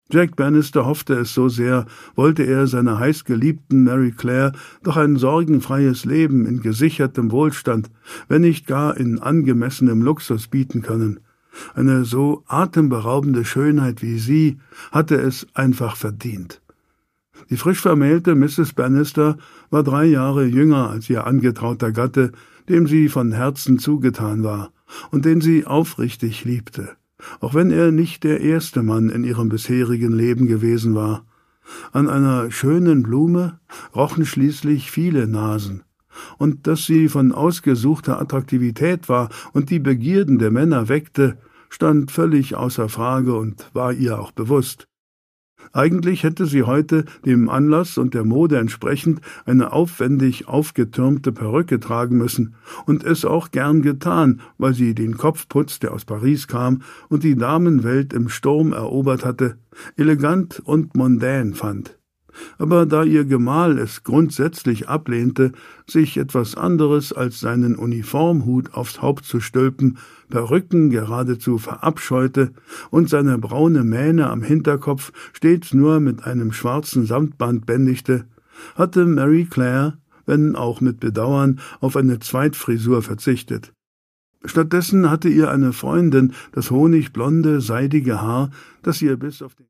Jack Bannister hoffte es so sehr, wollte er seiner heißgeliebten Mary Claire doch ein sorgenfreies Leben in gesichertem Wohlstand, wenn nicht gar in angemessenem Luxus bieten können. Eine so atemberaubende Schönheit wie sie hatte es einfach verdient. Die frisch vermählte Mrs. Bannister war 3 Jahre jünger als ihr angetrauter Gatte, dem sie von Herzen zugetan war und den sie aufrichtig liebte, auch wenn er nicht der erste Mann in ihrem bisherigen Leben gewesen war. An einer schönen Blume rochen schließlich viele Nasen, und dass sie von ausgesuchter Attraktivität war und die Begierden der Männer weckte, stand völlig außer Frage und war ihr auch bewusst. Eigentlich hätte sie heute dem Anlass und der Mode entsprechend eine aufwendig aufgetürmte Perücke tragen müssen und es auch gern getan, weil sie den Kopfputz, der aus Paris kam und die Damenwelt im Sturm erobert hatte, elegant und mondän fand. Aber da ihr Gemahl es grundsätzlich ablehnte, sich etwas anderes als seinen Uniformhut aufs Haupt zu stülpen, Perücken geradezu verabscheute und seine braune Mähne am Hinterkopf stets nur mit einem schwarzen Samtband bändigte, hatte Mary Claire, wenn auch mit Bedauern, auf eine Zweitfrisur verzichtet. Stattdessen hatte ihr eine Freundin das honigblonde, seidige Haar, das ihr bis auf den